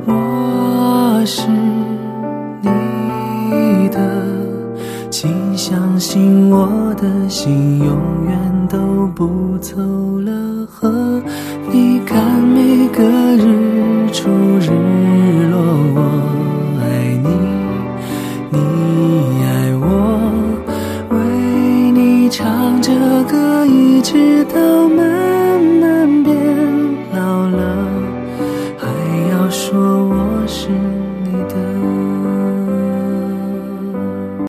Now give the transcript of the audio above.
我是你的，请相信我的心永远都不走了和你看每个日出日落，我